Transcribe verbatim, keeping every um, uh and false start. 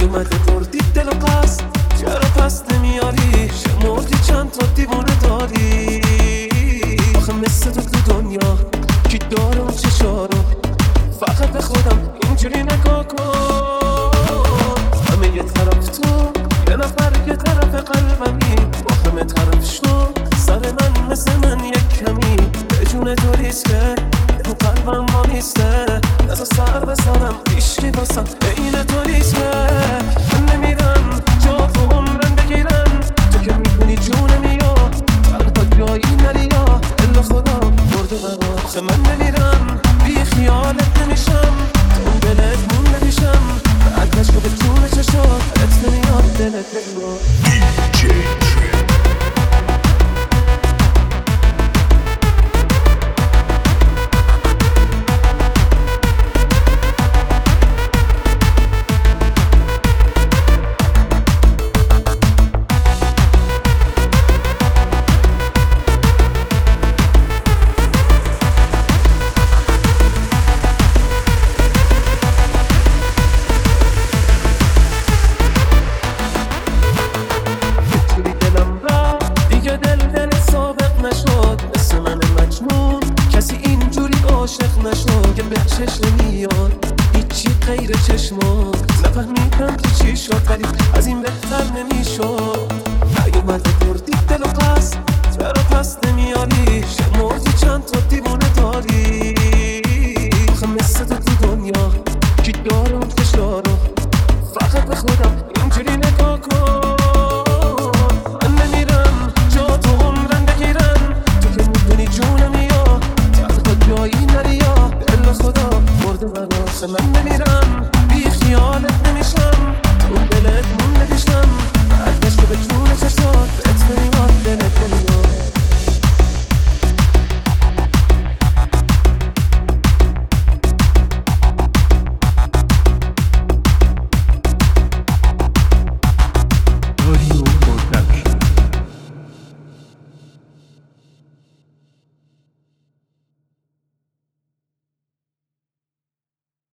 نیومده بردی دل و قصد، چرا پس نمیاری؟ شمردی چند تا دیوونه داری؟ آخه مثل تو تو دنیا کی داره اون چشارو؟ فقط به خودم اینجوری نگاه کن. همه یه طرف تو، یه نفر یه طرف قلبمی، با همه طرف شو سر من مثل من یک کمی. به جون تو ریسکه تو قلبم ما نیسته، نزا سر بزنم ایشکی باسم این تو ریسکه. من نمیرم جا تو عمرم بگیرم، تو که میکنی جونم یا تنها جایی نری یا الا خدا برده برا. آخه من نمیرم بی خیالت نمیشم، تو اون دلت مونده میشم، بعدش که به جون چشات ات نمیاد دلت بگو. کسی اینجوری عاشق نشد که به چشم نمیاد هیچی غیر چشمات. نفهمیدم که چی شد ولی از این بهتر نمیشد. نیومده بردی دل و قصد، چرا پس نمیاری؟ شمردی چند تا دیوونه داری؟ آخه مثل تو تو دنیا کی داره اون فشارو؟ فقط به خودم اینجوری نگاه کن. من نمیرم جا تو عمرم بگیرم، تو که میدونی جونم یا تنها جایی نری یا الا خدا برده برا. من نمیرم